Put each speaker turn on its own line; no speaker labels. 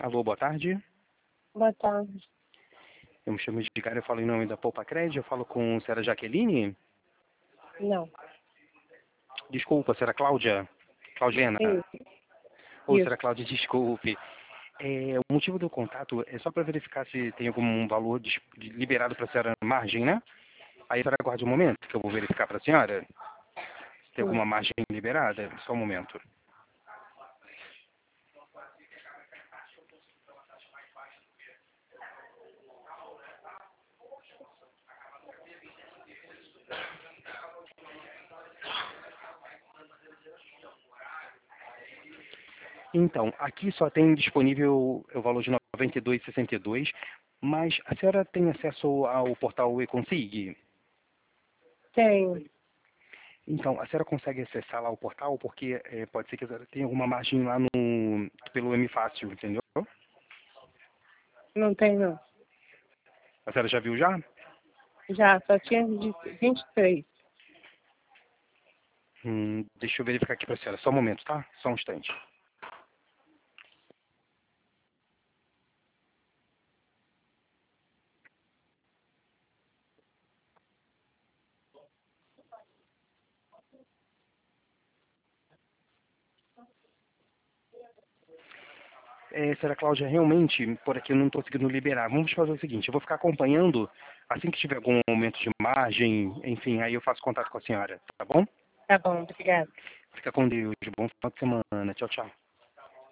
Alô, boa tarde.
Boa tarde.
Eu me chamo de cara, eu falo em nome da Poupa Crédito, eu falo com a senhora Jaqueline.
Não.
Desculpa, senhora Cláudia. Claudiana.
Isso.
Ô,
Isso.
senhora Cláudia, desculpe. O motivo do contato é só para verificar se tem algum valor liberado para a senhora na margem, né? Aí a senhora aguarde um momento, que eu vou verificar para a senhora se tem alguma margem liberada. Só um momento. Então, aqui só tem disponível o valor de R$ 92,62, mas a senhora tem acesso ao portal eConsig?
Tenho.
Então, a senhora consegue acessar lá o portal, porque pode ser que a senhora tenha alguma margem lá pelo M-Fácil, entendeu?
Não tem, não.
A senhora já viu já?
Já, só tinha de 23.
Deixa eu verificar aqui para a senhora, só um momento, tá? Só um instante. Senhora Cláudia, realmente, por aqui eu não estou conseguindo liberar. Vamos fazer o seguinte, eu vou ficar acompanhando, assim que tiver algum aumento de margem, enfim, aí eu faço contato com a senhora, tá bom?
Tá bom, obrigada.
Fica com Deus, bom final de semana, tchau, tchau.